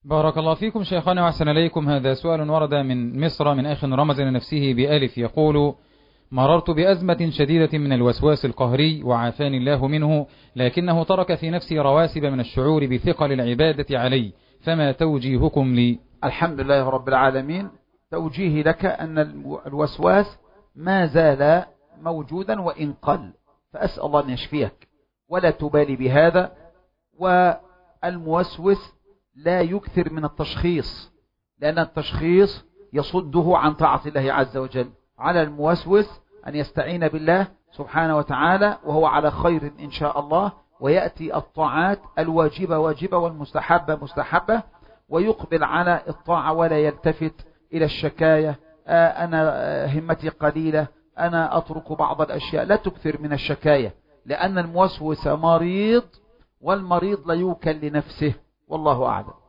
بارك الله فيكم شيخنا وأحسن إليكم. هذا سؤال ورد من مصر من أخ رمز لنفسه بألف، يقول: مررت بأزمة شديدة من الوسواس القهري وعافاني الله منه، لكنه ترك في نفسي رواسب من الشعور بثقل العبادة علي، فما توجيهكم لي؟ الحمد لله رب العالمين. توجيهي لك أن الوسواس ما زال موجودا وإن قل، فأسأل الله أن يشفيك ولا تبالي بهذا. والموسوس لا يكثر من التشخيص، لأن التشخيص يصده عن طاعة الله عز وجل. على الموسوس أن يستعين بالله سبحانه وتعالى وهو على خير إن شاء الله، ويأتي الطاعات الواجبة واجبة والمستحبة مستحبة، ويقبل على الطاعة ولا يلتفت إلى الشكاية. أنا همتي قليلة، أنا أترك بعض الأشياء. لا تكثر من الشكاية، لأن الموسوس مريض، والمريض لا يوكل لنفسه، والله أعلم.